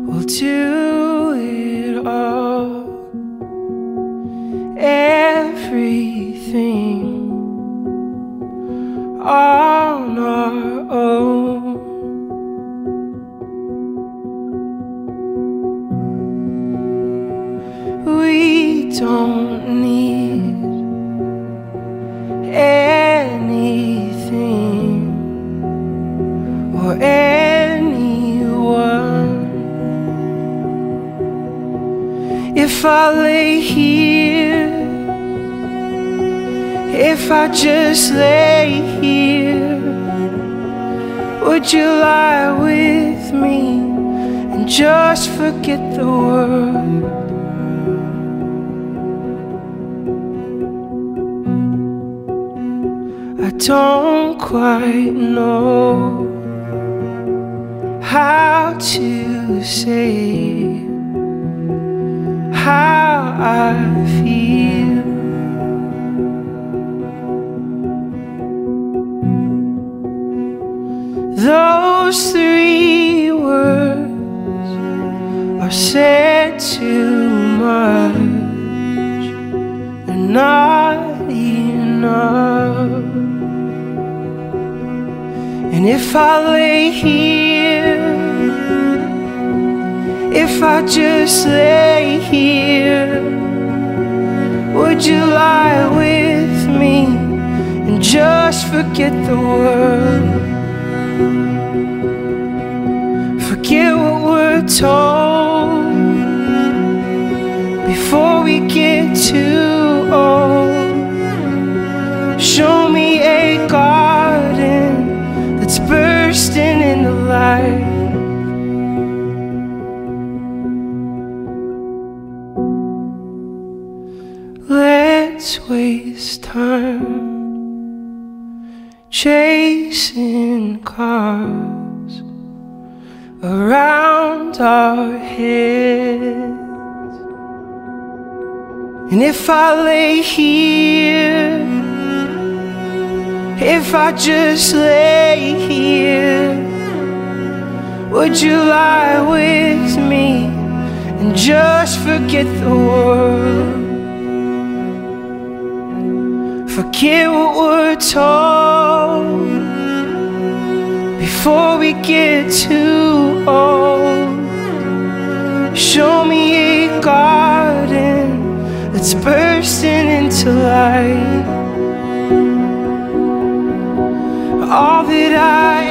We'll do it all, everything on our own. We don't need anything or anyone. If I lay here, if I just lay here, would you lie with me and just forget the world? I don't quite know how to say how I feel. Those three words are said too much and not enough. And if I lay here, if I just lay here, would you lie with me and just forget the world? Forget what we're told before we get too old. Show me a garden that's bursting into light. Let's waste time chasing cars around our heads. And if I lay here, if I just lay here, would you lie with me and just forget the world? Forget what we're told before we get too old. Show me a garden that's bursting into light. All that I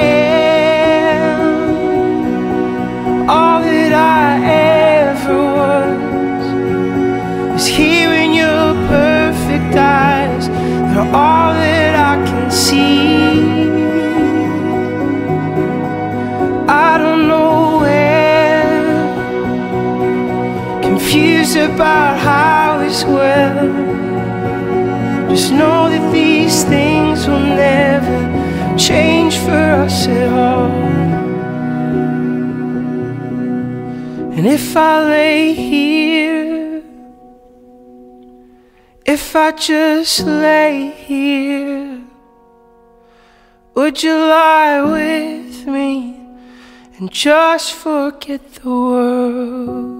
am, all that I ever was, is here in your perfect eyes. They're all that I can see. I don't know where, confused about how as well. Just know that these things will never change for us at all. And if I lay here, if I just lay here, would you lie with me and just forget the world?